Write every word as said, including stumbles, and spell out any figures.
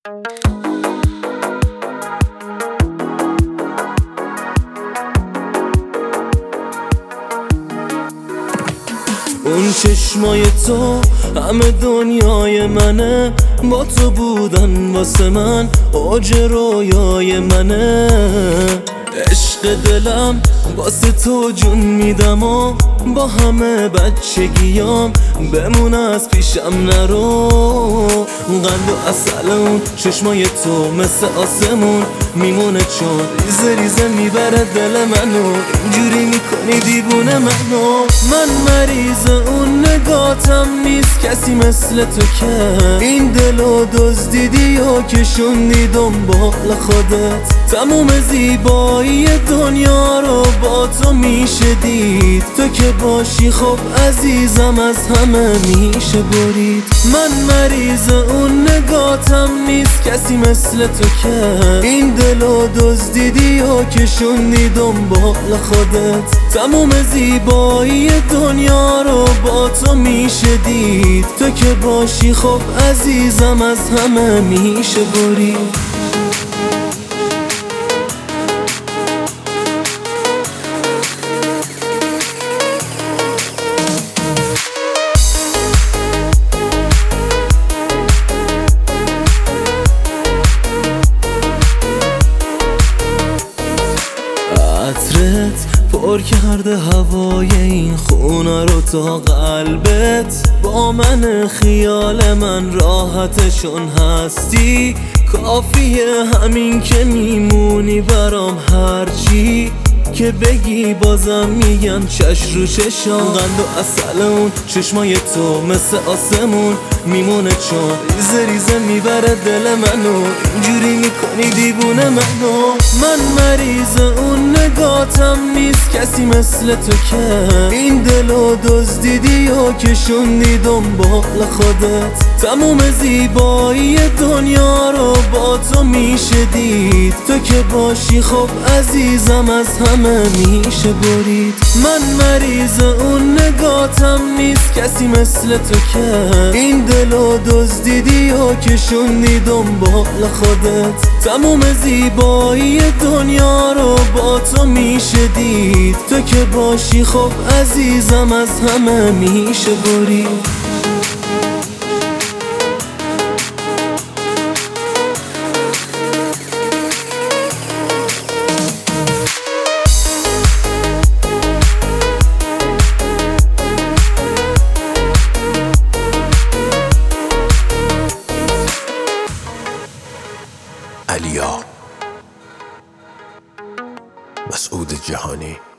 اون چشمای تو همه دنیای منه، با تو بودن واسه من اوج رویای منه. عشق دلم واسه تو جون میدم و با همه بچگیام بمون از پیشم نرو. قند و اصل اون چشمای تو مثل آسمون میمونه، چون ریزه ریزه میبره دل منو، اینجوری میکنی دیوونه منو. من مریض اون نگاتم نیست کسی مثل تو که این دلو دزدیدی و کشوندی دنبال خودت. تموم زیبایی دنیا رو با تو میشه دید، تو که باشی خب عزیزم از همه میشه برید. من مریض اون نگاتم نیست کسی مثل تو که این دلو دزدیدی و کشوندی دنبال خودت. تموم زیبایی دنیا رو با تو میشه دید، تو که باشی خب عزیزم از همه میشه برید. عطرت پر کرده هوای این خونه رو تا قلبت، با من خیال من راحته چون هستی. کافیه همین که میمونی برام، هرچی که بگی بازم میگم چش رو چشام. قند و اصل اون چشمای تو مثل آسمون میمونه، چون ریزه ریزه میبره دل منو، اینجوری میکنی دیوونه منو. من مریض اون نگاتم نیست کسی مثل تو که این دلو دزدیدی و کشوندی دنبال خودت. تموم زیبایی دنیا رو با تو میشه دید، تو که باشی خب عزیزم از همه میشه برید. من مریض اون نگاتم نیست کسی مثل تو که این دلو دزدیدی و کشوندی دنبال خودت. تموم زیبایی دنیا رو با تو میشه دید، تو که باشی خب عزیزم از همه میشه برید. علیا مسعود جهانی.